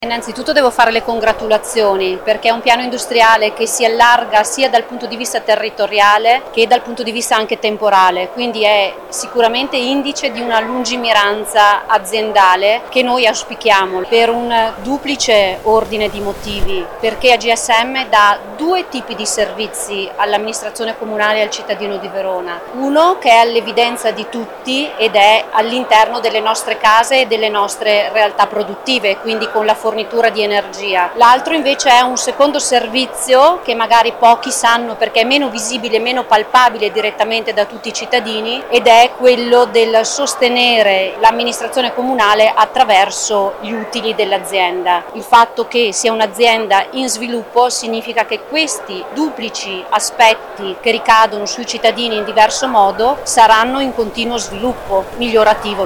Innanzitutto devo fare le congratulazioni perché è un piano industriale che si allarga sia dal punto di vista territoriale che dal punto di vista anche temporale, quindi è sicuramente indice di una lungimiranza aziendale che noi auspichiamo per un duplice ordine di motivi, perché AGSM dà due tipi di servizi all'amministrazione comunale e al cittadino di Verona. Uno che è all'evidenza di tutti ed è all'interno delle nostre case e delle nostre realtà produttive, quindi con la fornitura di energia. L'altro invece è un secondo servizio che magari pochi sanno perché è meno visibile, meno palpabile direttamente da tutti i cittadini, ed è quello del sostenere l'amministrazione comunale attraverso gli utili dell'azienda. Il fatto che sia un'azienda in sviluppo significa che questi duplici aspetti che ricadono sui cittadini in diverso modo saranno in continuo sviluppo migliorativo.